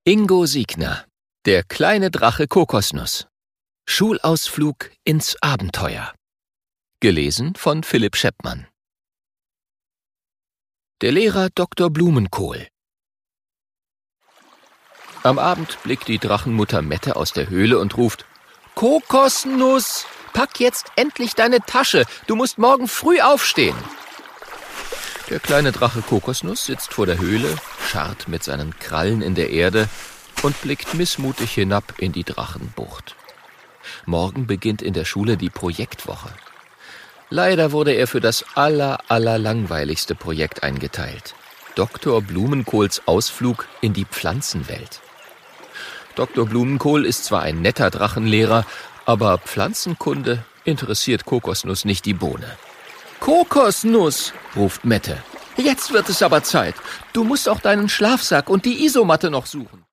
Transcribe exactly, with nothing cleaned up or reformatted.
Ingo Siegner, der kleine Drache Kokosnuss. Schulausflug ins Abenteuer. Gelesen von Philipp Scheppmann. Der Lehrer Doktor Blumenkohl. Am Abend blickt die Drachenmutter Mette aus der Höhle und ruft: Kokosnuss, pack jetzt endlich deine Tasche, du musst morgen früh aufstehen. Der kleine Drache Kokosnuss sitzt vor der Höhle, scharrt mit seinen Krallen in der Erde und blickt missmutig hinab in die Drachenbucht. Morgen beginnt in der Schule die Projektwoche. Leider wurde er für das aller, aller langweiligste Projekt eingeteilt: Doktor Blumenkohls Ausflug in die Pflanzenwelt. Doktor Blumenkohl ist zwar ein netter Drachenlehrer, aber Pflanzenkunde interessiert Kokosnuss nicht die Bohne. »Kokosnuss«, ruft Mette, »jetzt wird es aber Zeit. Du musst auch deinen Schlafsack und die Isomatte noch suchen.«